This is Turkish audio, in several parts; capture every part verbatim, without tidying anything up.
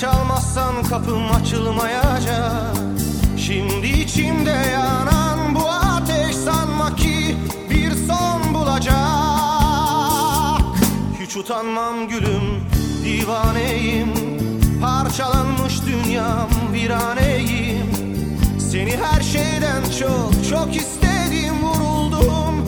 çalmazsan kapım açılmayacak. Şimdi içimde yanan bu ateş, sanma ki bir son bulacak. Hiç utanmam gülüm, divaneyim. Parçalanmış dünyam, viraneyim. Seni her şeyden çok çok istedim, vuruldum,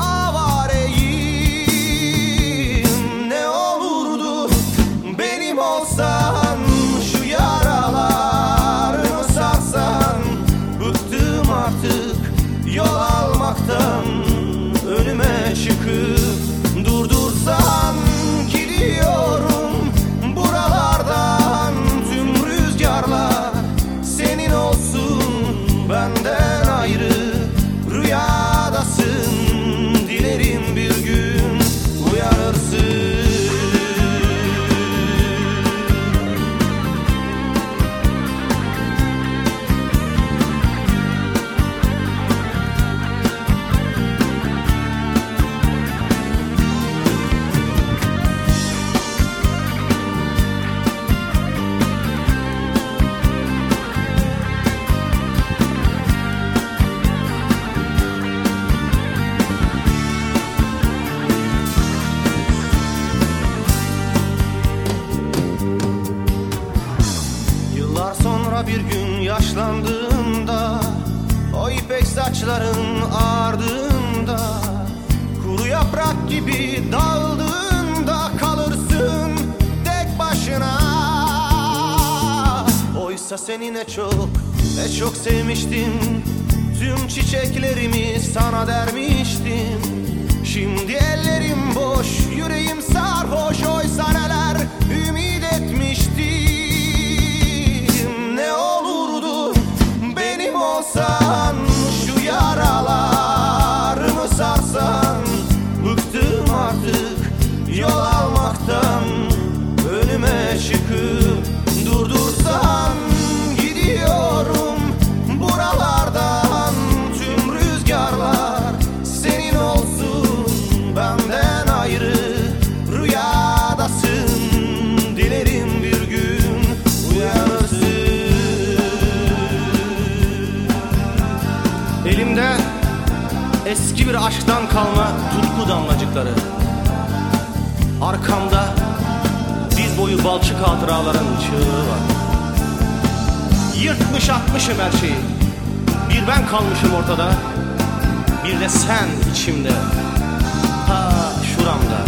avareyim. Ne olurdu benim olsan, şu yaralarımı sarsan. Bıktım artık yol almaktan, önüme çıkıp durdursan. Gidiyorum buralardan, tüm rüzgarlar senin olsun. Benden ayrı rüyadasın, dilerim bir gün uyanırsın. Sonra bir gün yaşlandığımda, o ipek saçların ardında, kuru yaprak gibi daldığında kalırsın tek başına. Oysa seni ne çok ne çok sevmiştim, tüm çiçeklerimi sana dermiştim. Şimdi ellerim boş, yüreğim sarhoş, oysa neler ümit etmiştim. Olsan, şu yaralarımı sarsan. Bıktım artık yol almaktan, önüme çıkıp durdursan. Gidiyorum buralardan, tüm rüzgarlar senin olsun. Benden ayrı rüyadasın, dilerim bir gün uyanırsın. Elimde eski bir aşktan kalma tutku damlacıkları. Arkamda diz boyu balçık hatıraların çığlığı var. Yırtmış atmışım her şeyi, bir ben kalmışım ortada, bir de sen içimde, ta şuramda.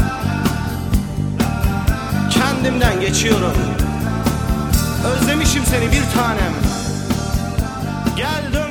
Kendimden geçiyorum, özlemişim seni bir tanem. Gel dön